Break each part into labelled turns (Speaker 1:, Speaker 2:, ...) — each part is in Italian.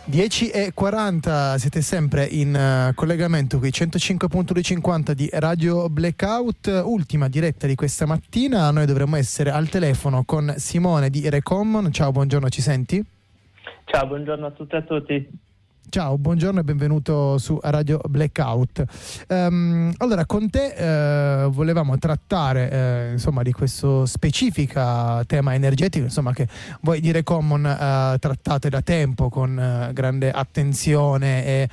Speaker 1: 10:40, siete sempre in collegamento qui 105.250 di Radio Blackout, ultima diretta di questa mattina. Noi dovremmo essere al telefono con Simone di Recommon. Ciao, buongiorno, ci senti?
Speaker 2: Ciao, buongiorno a tutte e a tutti.
Speaker 1: Ciao, buongiorno e benvenuto su Radio Blackout. Allora, con te volevamo trattare insomma di questo specifico tema energetico, insomma, che voi di Recommon trattate da tempo con grande attenzione e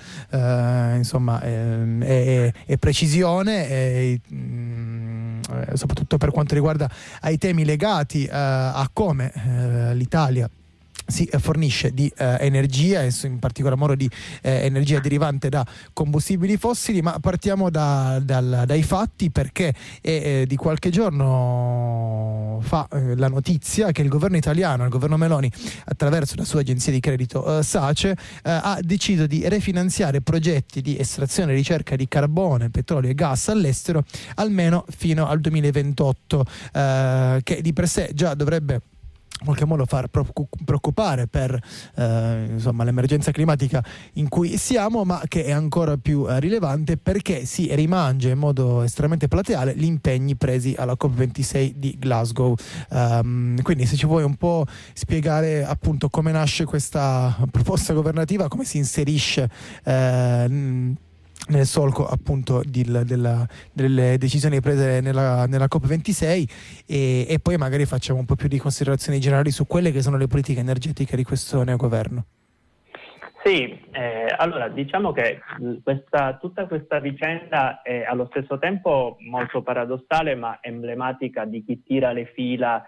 Speaker 1: precisione, soprattutto per quanto riguarda ai temi legati a come l'Italia si fornisce di energia, e in particolar modo di energia derivante da combustibili fossili. Ma partiamo dai fatti, perché di qualche giorno fa la notizia che il governo italiano, il governo Meloni, attraverso la sua agenzia di credito SACE, ha deciso di refinanziare progetti di estrazione e ricerca di carbone, petrolio e gas all'estero almeno fino al 2028, che di per sé già dovrebbe in qualche modo far preoccupare per l'emergenza climatica in cui siamo, ma che è ancora più rilevante perché si rimangia in modo estremamente plateale gli impegni presi alla COP26 di Glasgow. Quindi se ci vuoi un po' spiegare appunto come nasce questa proposta governativa, come si inserisce nel solco appunto delle decisioni prese nella COP26, e poi magari facciamo un po' più di considerazioni generali su quelle che sono le politiche energetiche di questo neogoverno.
Speaker 2: Sì, allora diciamo che tutta questa vicenda è allo stesso tempo molto paradossale ma emblematica di chi tira le fila,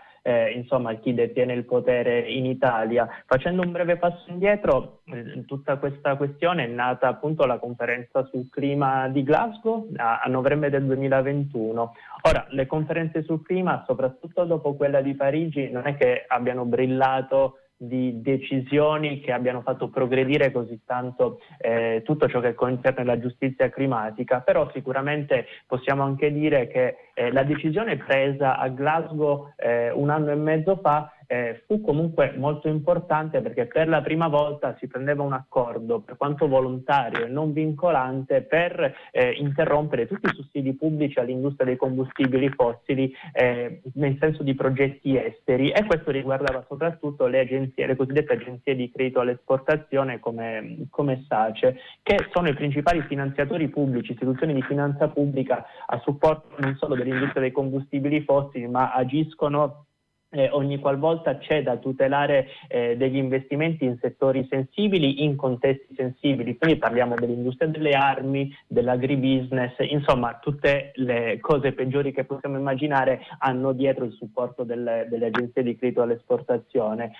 Speaker 2: chi detiene il potere in Italia. Facendo un breve passo indietro, tutta questa questione è nata appunto alla conferenza sul clima di Glasgow a novembre del 2021. Ora, le conferenze sul clima, soprattutto dopo quella di Parigi, non è che abbiano brillato di decisioni che abbiano fatto progredire così tanto tutto ciò che concerne la giustizia climatica, però sicuramente possiamo anche dire che la decisione presa a Glasgow un anno e mezzo fa fu comunque molto importante, perché per la prima volta si prendeva un accordo, per quanto volontario e non vincolante, per interrompere tutti i sussidi pubblici all'industria dei combustibili fossili nel senso di progetti esteri, e questo riguardava soprattutto le cosiddette agenzie di credito all'esportazione come SACE, che sono i principali finanziatori pubblici, istituzioni di finanza pubblica a supporto non solo dell'industria dei combustibili fossili, ma agiscono ogni qualvolta c'è da tutelare degli investimenti in settori sensibili, in contesti sensibili. Quindi parliamo dell'industria delle armi, dell'agribusiness, insomma tutte le cose peggiori che possiamo immaginare hanno dietro il supporto delle agenzie di credito all'esportazione.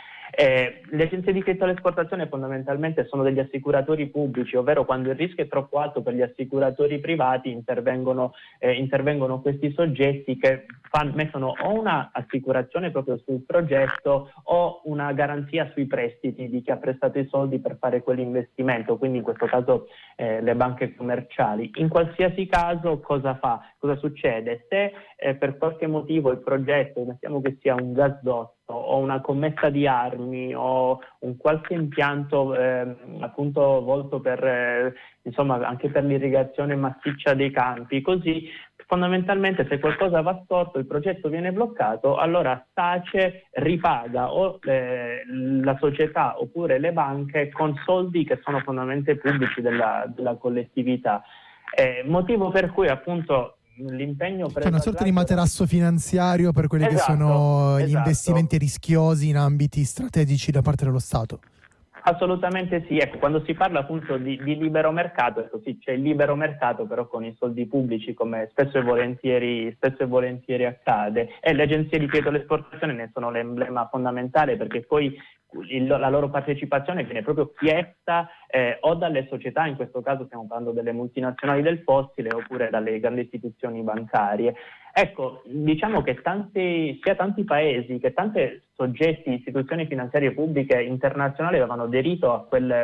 Speaker 2: Le agenzie di credito all'esportazione fondamentalmente sono degli assicuratori pubblici, ovvero quando il rischio è troppo alto per gli assicuratori privati intervengono questi soggetti che mettono o una assicurazione proprio sul progetto o una garanzia sui prestiti di chi ha prestato i soldi per fare quell'investimento, quindi in questo caso le banche commerciali. In qualsiasi caso cosa succede? Se per qualche motivo il progetto, mettiamo che sia un gasdotto o una commessa di armi o un qualche impianto appunto volto per anche per l'irrigazione massiccia dei campi, così fondamentalmente se qualcosa va storto, il progetto viene bloccato, allora SACE ripaga o la società oppure le banche con soldi che sono fondamentalmente pubblici della collettività. Motivo per cui appunto l'impegno preso,
Speaker 1: c'è una sorta di materasso finanziario per quelli che sono gli investimenti rischiosi in ambiti strategici da parte dello Stato.
Speaker 2: Assolutamente sì, ecco, quando si parla appunto di libero mercato, ecco sì, c'è il libero mercato però con i soldi pubblici, come spesso e volentieri accade, e le agenzie di credito all'esportazione ne sono l'emblema fondamentale, perché poi la loro partecipazione viene proprio chiesta o dalle società, in questo caso stiamo parlando delle multinazionali del fossile, oppure dalle grandi istituzioni bancarie. Ecco, diciamo che sia tanti paesi che tanti soggetti, istituzioni finanziarie pubbliche internazionali avevano aderito a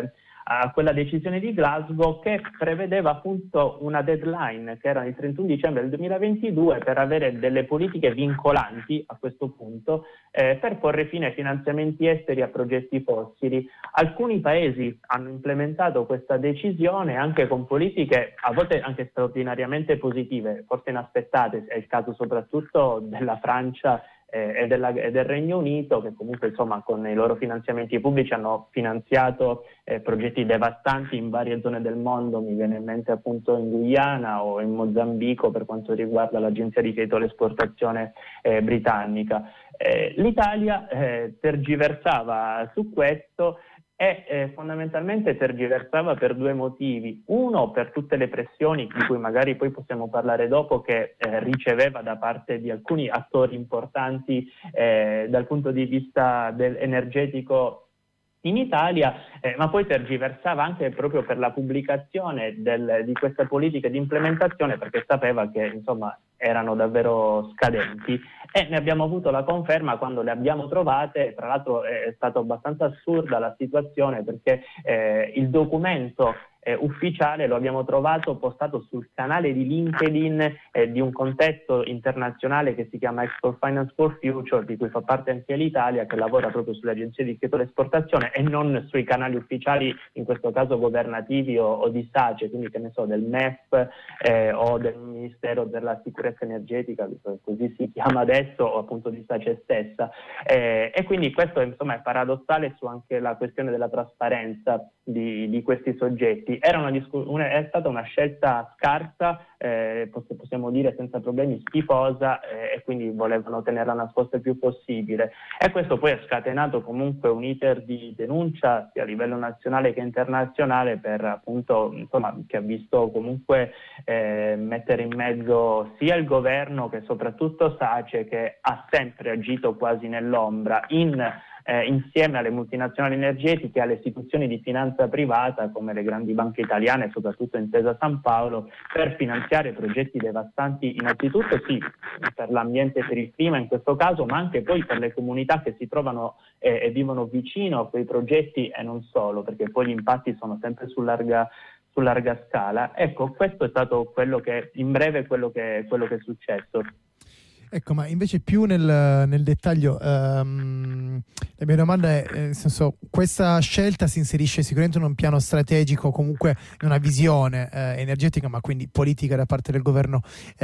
Speaker 2: a quella decisione di Glasgow che prevedeva appunto una deadline che era il 31 dicembre del 2022 per avere delle politiche vincolanti a questo punto per porre fine ai finanziamenti esteri a progetti fossili. Alcuni paesi hanno implementato questa decisione anche con politiche a volte anche straordinariamente positive, forse inaspettate, è il caso soprattutto della Francia e del Regno Unito, che comunque insomma con i loro finanziamenti pubblici hanno finanziato progetti devastanti in varie zone del mondo. Mi viene in mente appunto in Guyana o in Mozambico per quanto riguarda l'agenzia di credito all'esportazione britannica. L'Italia tergiversava su questo e fondamentalmente tergiversava per due motivi. Uno, per tutte le pressioni di cui magari poi possiamo parlare dopo, che riceveva da parte di alcuni attori importanti dal punto di vista energetico in Italia, ma poi tergiversava anche proprio per la pubblicazione di queste politiche di implementazione, perché sapeva che insomma erano davvero scadenti, e ne abbiamo avuto la conferma quando le abbiamo trovate. Tra l'altro è stata abbastanza assurda la situazione, perché il documento ufficiale lo abbiamo trovato postato sul canale di LinkedIn di un contesto internazionale che si chiama Export Finance for Future, di cui fa parte anche l'Italia, che lavora proprio sulle agenzie di credito all'esportazione e non sui canali ufficiali, in questo caso governativi o di SACE, quindi che ne so, del MEF o del Ministero della Sicurezza Energetica, così si chiama adesso, o appunto di SACE stessa. E quindi questo insomma è paradossale su anche la questione della trasparenza di questi soggetti. È stata una scelta scarsa, possiamo dire senza problemi schifosa, e quindi volevano tenerla nascosta il più possibile, e questo poi ha scatenato comunque un iter di denuncia sia a livello nazionale che internazionale, per appunto insomma, che ha visto comunque mettere in mezzo sia il governo che soprattutto SACE, che ha sempre agito quasi nell'ombra insieme alle multinazionali energetiche e alle istituzioni di finanza privata come le grandi banche italiane, soprattutto Intesa San Paolo, per finanziare progetti devastanti innanzitutto sì per l'ambiente e per il clima in questo caso, ma anche poi per le comunità che si trovano e vivono vicino a quei progetti, e non solo, perché poi gli impatti sono sempre su larga scala. Ecco, questo è stato quello che in breve quello che è successo.
Speaker 1: Ecco, ma invece più nel dettaglio, la mia domanda è, nel senso, questa scelta si inserisce sicuramente in un piano strategico, comunque in una visione energetica, ma quindi politica da parte del governo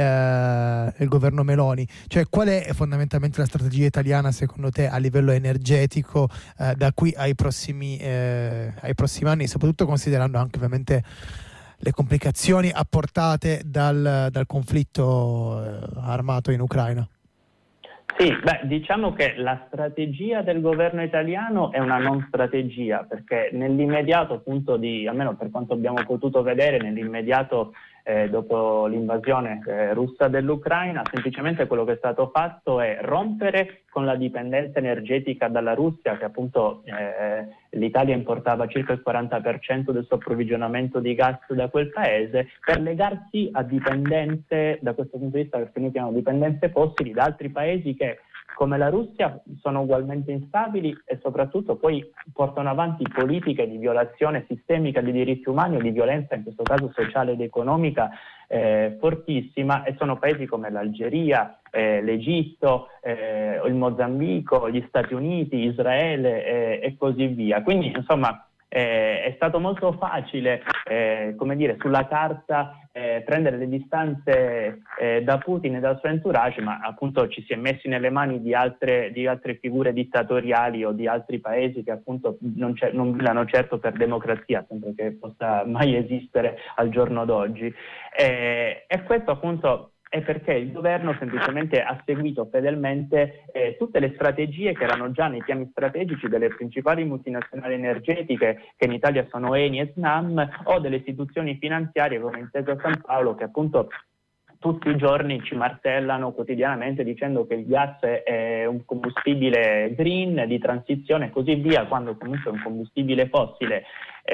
Speaker 1: Meloni. Cioè, qual è fondamentalmente la strategia italiana secondo te a livello energetico da qui ai prossimi anni, soprattutto considerando anche ovviamente le complicazioni apportate dal conflitto armato in Ucraina?
Speaker 2: Sì, diciamo che la strategia del governo italiano è una non strategia, perché nell'immediato, appunto, almeno per quanto abbiamo potuto vedere, nell'immediato dopo l'invasione russa dell'Ucraina, semplicemente quello che è stato fatto è rompere con la dipendenza energetica dalla Russia, che appunto l'Italia importava circa il 40% del suo approvvigionamento di gas da quel paese, per legarsi a dipendenze, da questo punto di vista, che noi chiamiamo dipendenze fossili, da altri paesi che, come la Russia, sono ugualmente instabili e soprattutto poi portano avanti politiche di violazione sistemica dei diritti umani o di violenza, in questo caso sociale ed economica, fortissima, e sono paesi come l'Algeria, l'Egitto, il Mozambico, gli Stati Uniti, Israele e così via. Quindi insomma è stato molto facile, come dire, sulla carta prendere le distanze da Putin e dal suo entourage, ma appunto ci si è messi nelle mani di altre figure dittatoriali o di altri paesi che appunto non brillano certo per democrazia, sempre che possa mai esistere al giorno d'oggi. E questo appunto è perché il governo semplicemente ha seguito fedelmente tutte le strategie che erano già nei piani strategici delle principali multinazionali energetiche, che in Italia sono Eni e Snam, o delle istituzioni finanziarie come Intesa San Paolo, che appunto tutti i giorni ci martellano quotidianamente dicendo che il gas è un combustibile green, di transizione e così via, quando comunque è un combustibile fossile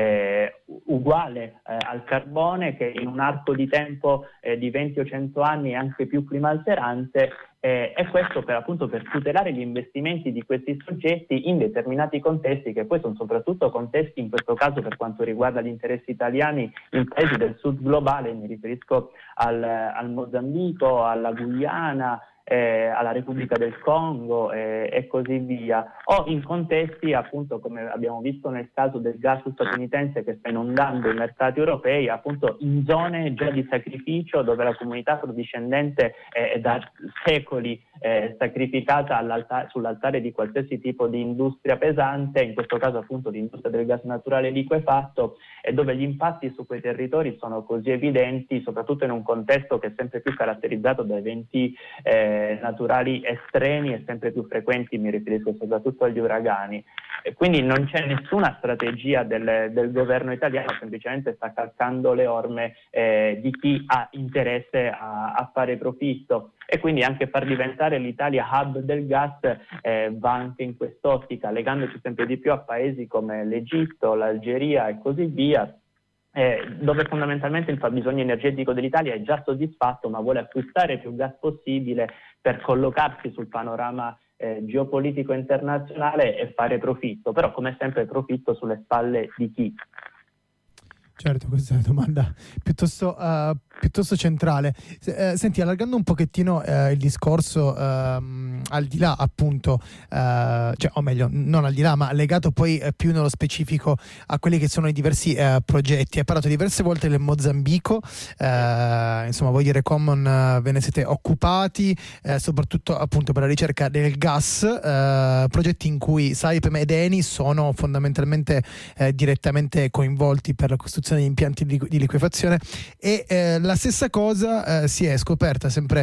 Speaker 2: uguale al carbone, che in un arco di tempo di 20 o 100 anni è anche più climalterante, e questo per tutelare gli investimenti di questi soggetti in determinati contesti, che poi sono soprattutto contesti, in questo caso per quanto riguarda gli interessi italiani, in paesi del sud globale. Mi riferisco al Mozambico, alla Guyana, alla Repubblica del Congo e così via, o in contesti appunto come abbiamo visto nel caso del gas statunitense che sta inondando i mercati europei, appunto in zone già di sacrificio dove la comunità afrodiscendente è da secoli sacrificata sull'altare di qualsiasi tipo di industria pesante, in questo caso appunto l'industria del gas naturale liquefatto, e dove gli impatti su quei territori sono così evidenti, soprattutto in un contesto che è sempre più caratterizzato da eventi naturali estremi e sempre più frequenti. Mi riferisco soprattutto agli uragani. E quindi non c'è nessuna strategia del governo italiano, semplicemente sta calcando le orme di chi ha interesse a fare profitto, e quindi anche far diventare l'Italia hub del gas va anche in quest'ottica, legandoci sempre di più a paesi come l'Egitto, l'Algeria e così via, dove fondamentalmente il fabbisogno energetico dell'Italia è già soddisfatto, ma vuole acquistare più gas possibile per collocarsi sul panorama geopolitico internazionale e fare profitto, però come sempre profitto sulle spalle di chi?
Speaker 1: Certo, questa è una domanda piuttosto centrale. Senti, allargando un pochettino il discorso, al di là appunto, cioè, o meglio, non al di là, ma legato poi più nello specifico a quelli che sono i diversi progetti. Hai parlato diverse volte del Mozambico, insomma, voi di Recommon ve ne siete occupati, soprattutto appunto per la ricerca del gas, progetti in cui Saipem ed Eni sono fondamentalmente direttamente coinvolti per la costruzione di impianti di liquefazione, e la stessa cosa si è scoperta sempre,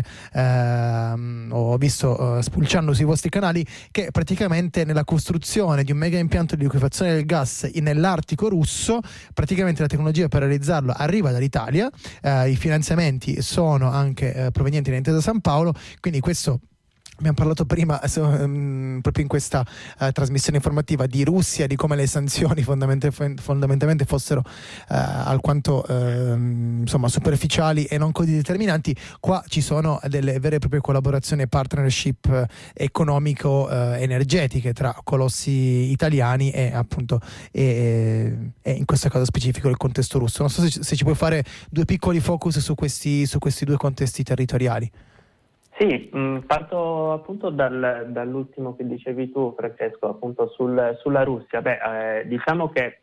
Speaker 1: ho visto spulciando sui vostri canali, che praticamente nella costruzione di un mega impianto di liquefazione del gas nell'Artico russo, praticamente la tecnologia per realizzarlo arriva dall'Italia, i finanziamenti sono anche provenienti dall'Intesa San Paolo, quindi questo. Abbiamo parlato prima proprio in questa trasmissione informativa di Russia, di come le sanzioni fondamentalmente fossero alquanto insomma superficiali e non così determinanti. Qua ci sono delle vere e proprie collaborazioni e partnership economico-energetiche tra colossi italiani e appunto e in questo caso specifico il contesto russo. Non so se ci puoi fare due piccoli focus su questi due contesti territoriali.
Speaker 2: Sì, parto appunto dall'ultimo che dicevi tu, Francesco, appunto sulla Russia. Diciamo che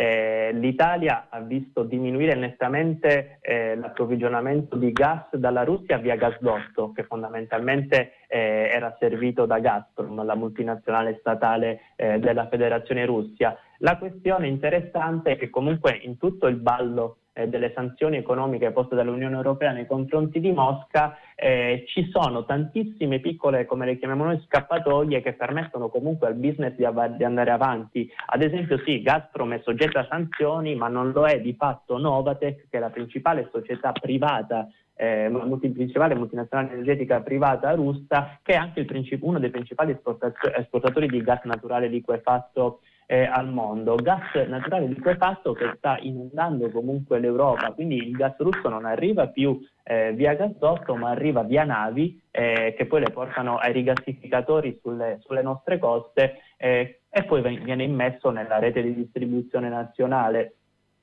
Speaker 2: l'Italia ha visto diminuire nettamente l'approvvigionamento di gas dalla Russia via gasdotto, che fondamentalmente era servito da Gazprom, la multinazionale statale della Federazione Russia. La questione interessante è che comunque in tutto il ballo delle sanzioni economiche poste dall'Unione Europea nei confronti di Mosca ci sono tantissime piccole, come le chiamiamo noi, scappatoie che permettono comunque al business di andare avanti. Ad esempio sì, Gazprom è soggetta a sanzioni, ma non lo è di fatto Novatek, che è la principale società privata, principale multinazionale energetica privata russa, che è anche uno dei principali esportatori di gas naturale liquefatto al mondo. Gas naturale liquefatto che sta inondando comunque l'Europa, quindi il gas russo non arriva più via gasdotto, ma arriva via navi che poi le portano ai rigassificatori sulle nostre coste e poi viene immesso nella rete di distribuzione nazionale.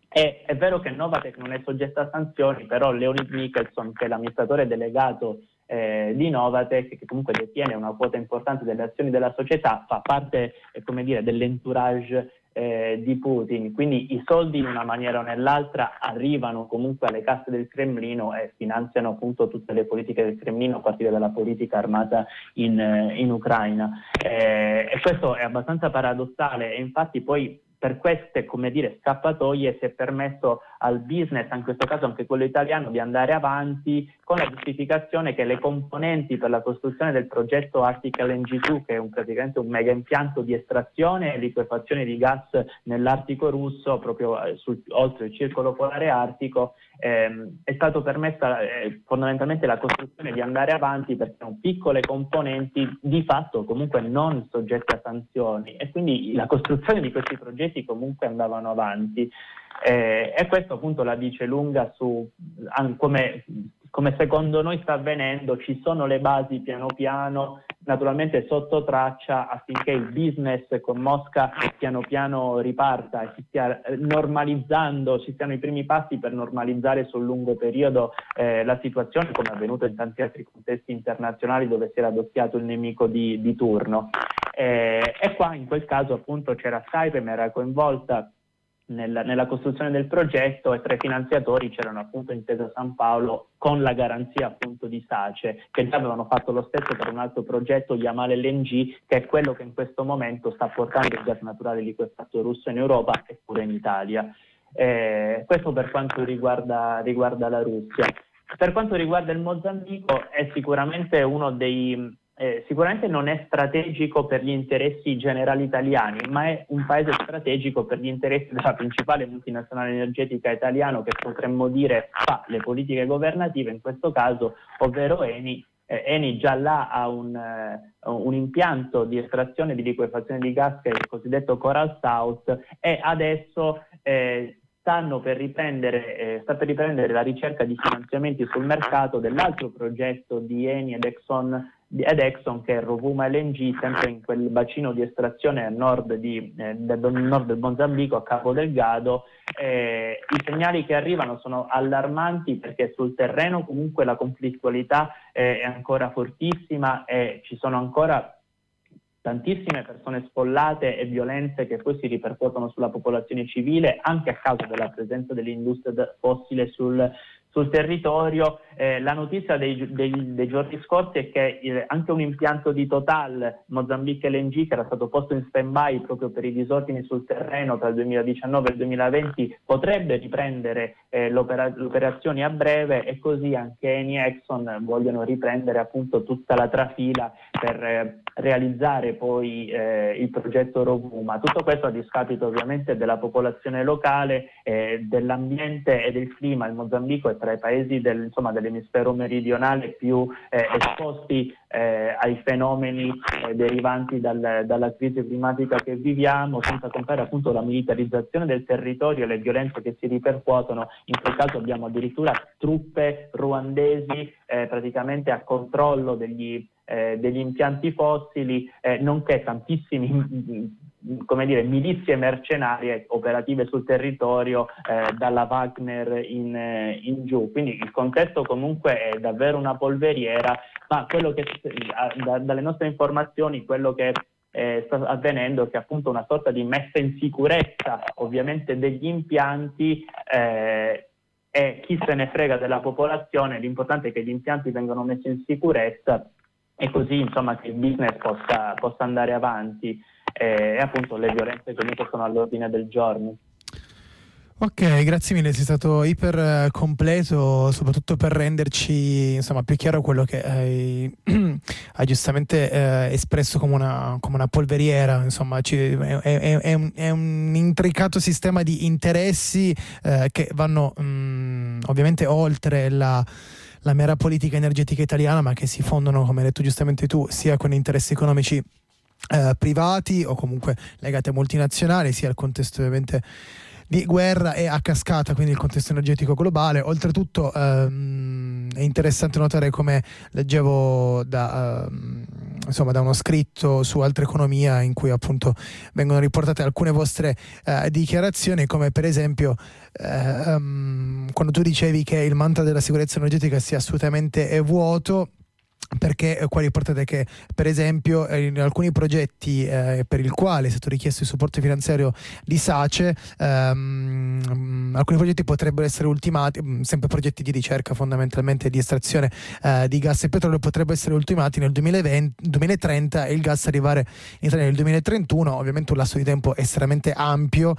Speaker 2: È vero che Novatek non è soggetta a sanzioni, però Leonid Mikhelson, che è l'amministratore delegato di Novatek, che comunque detiene una quota importante delle azioni della società, fa parte dell'entourage di Putin, quindi i soldi in una maniera o nell'altra arrivano comunque alle casse del Cremlino e finanziano appunto tutte le politiche del Cremlino, a partire dalla politica armata in Ucraina, e questo è abbastanza paradossale, e infatti poi per queste, scappatoie si è permesso al business, in questo caso anche quello italiano, di andare avanti con la giustificazione che le componenti per la costruzione del progetto Arctic LNG2, che è praticamente un mega impianto di estrazione e liquefazione di gas nell'Artico russo, proprio oltre il circolo polare artico, è stato permessa fondamentalmente la costruzione di andare avanti perché erano piccole componenti di fatto comunque non soggette a sanzioni, e quindi la costruzione di questi progetti comunque andavano avanti. E questo appunto la dice lunga su come come secondo noi sta avvenendo, ci sono le basi piano piano, naturalmente sotto traccia, affinché il business con Mosca piano piano riparta e si stia normalizzando, ci siano i primi passi per normalizzare sul lungo periodo la situazione, come è avvenuto in tanti altri contesti internazionali dove si era adocchiato il nemico di turno. E qua in quel caso appunto c'era Saipem, era coinvolta nella costruzione del progetto, e tra i finanziatori c'erano appunto Intesa San Paolo con la garanzia appunto di SACE, che già avevano fatto lo stesso per un altro progetto, Yamal LNG, che è quello che in questo momento sta portando il gas naturale liquefatto russo in Europa e pure in Italia. Questo per quanto riguarda la Russia. Per quanto riguarda il Mozambico, è sicuramente sicuramente non è strategico per gli interessi generali italiani, ma è un paese strategico per gli interessi della principale multinazionale energetica italiana, che potremmo dire fa le politiche governative in questo caso, ovvero Eni. Eni già là ha un impianto di estrazione di liquefazione di gas, che è il cosiddetto Coral South, e adesso sta per riprendere la ricerca di finanziamenti sul mercato dell'altro progetto di Eni ed Exxon, che è Rovuma LNG, sempre in quel bacino di estrazione a nord del Mozambico, a Cabo Delgado. I segnali che arrivano sono allarmanti, perché sul terreno comunque la conflittualità è ancora fortissima e ci sono ancora tantissime persone sfollate e violenze che poi si ripercuotono sulla popolazione civile, anche a causa della presenza dell'industria fossile sul territorio. La notizia dei giorni scorsi è che anche un impianto di Total, Mozambique LNG, che era stato posto in stand-by proprio per i disordini sul terreno tra il 2019 e il 2020, potrebbe riprendere le operazioni a breve, e così anche Eni e Exxon vogliono riprendere appunto tutta la trafila per realizzare poi il progetto Rovuma. Tutto questo a discapito ovviamente della popolazione locale, dell'ambiente e del clima. Il Mozambico è tra i paesi dell'emisfero meridionale più esposti ai fenomeni derivanti dalla crisi climatica che viviamo, senza contare appunto la militarizzazione del territorio e le violenze che si ripercuotono. In quel caso abbiamo addirittura truppe ruandesi praticamente a controllo degli impianti fossili, nonché tantissimi milizie mercenarie operative sul territorio, dalla Wagner in giù. Quindi il contesto comunque è davvero una polveriera, ma quello che dalle nostre informazioni, quello che sta avvenendo è che appunto una sorta di messa in sicurezza ovviamente degli impianti, e chi se ne frega della popolazione. L'importante è che gli impianti vengano messi in sicurezza, e così che il business possa andare avanti, e appunto le violenze comunque sono all'ordine del giorno.
Speaker 1: Ok, grazie mille, sei stato iper completo, soprattutto per renderci più chiaro quello che hai giustamente espresso come una polveriera. È un intricato sistema di interessi che vanno ovviamente oltre la mera politica energetica italiana, ma che si fondono, come hai detto giustamente tu, sia con interessi economici privati o comunque legati a multinazionali, sia al contesto ovviamente di guerra e a cascata, quindi il contesto energetico globale. Oltretutto è interessante notare, come leggevo da uno scritto su Altra Economia, in cui appunto vengono riportate alcune vostre dichiarazioni, come per esempio quando tu dicevi che il mantra della sicurezza energetica sia assolutamente vuoto, perché qua riportate che per esempio in alcuni progetti per il quale è stato richiesto il supporto finanziario di SACE, alcuni progetti potrebbero essere ultimati, sempre progetti di ricerca fondamentalmente di estrazione di gas e petrolio, potrebbero essere ultimati nel 2030 e il gas arrivare in Italia nel 2031. Ovviamente un lasso di tempo estremamente ampio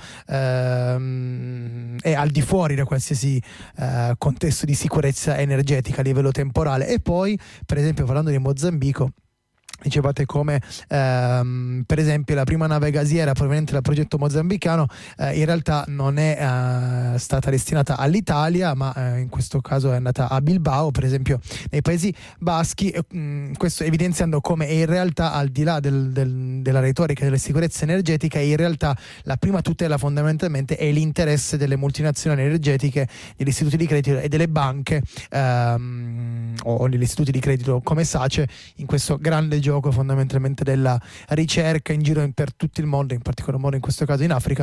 Speaker 1: e al di fuori da qualsiasi contesto di sicurezza energetica a livello temporale. E poi per esempio, parlando di Mozambico, dicevate come per esempio la prima nave gasiera proveniente dal progetto mozambicano in realtà non è stata destinata all'Italia, ma in questo caso è andata a Bilbao, per esempio nei Paesi Baschi, questo evidenziando come in realtà, al di là della retorica della sicurezza energetica, in realtà la prima tutela fondamentalmente è l'interesse delle multinazionali energetiche, degli istituti di credito e delle banche o degli istituti di credito come SACE, in questo grande gioco fondamentalmente della ricerca in giro per tutto il mondo, in particolar modo in questo caso in Africa,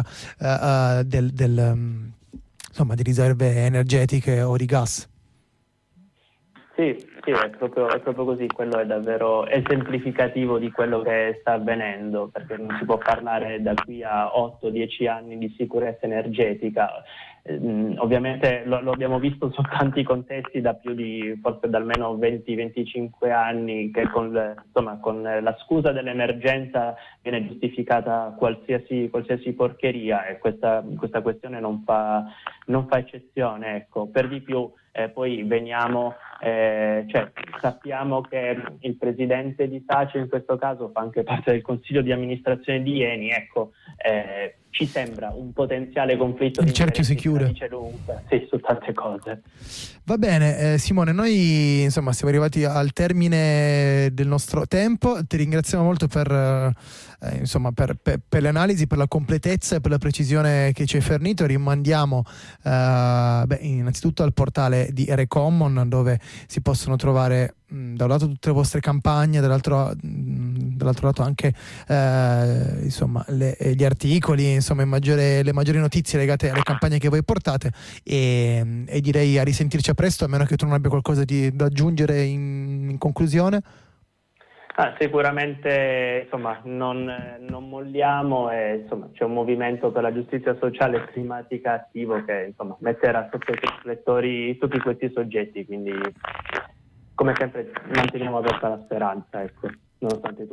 Speaker 1: insomma, di riserve energetiche o di gas.
Speaker 2: Sì, è proprio così, quello è davvero esemplificativo di quello che sta avvenendo, perché non si può parlare da qui a 8-10 anni di sicurezza energetica. Ovviamente lo abbiamo visto su tanti contesti da forse da almeno 20-25 anni, che con la scusa dell'emergenza viene giustificata qualsiasi porcheria, e questa questione non fa eccezione, ecco. Per di più poi sappiamo che il presidente di SACE in questo caso fa anche parte del consiglio di amministrazione di Eni, ecco. Ci sembra un potenziale conflitto di
Speaker 1: cerchio si chiude.
Speaker 2: Sì, su tante cose.
Speaker 1: Va bene, Simone, noi insomma siamo arrivati al termine del nostro tempo. Ti ringraziamo molto per le analisi, per la completezza e per la precisione che ci hai fornito. Rimandiamo innanzitutto al portale di Recommon, dove si possono trovare da un lato tutte le vostre campagne, dall'altro lato anche gli articoli, insomma le maggiori notizie legate alle campagne che voi portate, e direi a risentirci a presto, a meno che tu non abbia qualcosa da aggiungere in conclusione.
Speaker 2: Sicuramente insomma non molliamo, e insomma c'è un movimento per la giustizia sociale e climatica attivo che insomma metterà sotto i riflettori tutti questi soggetti, quindi come sempre manteniamo aperta la speranza, ecco, nonostante tutto.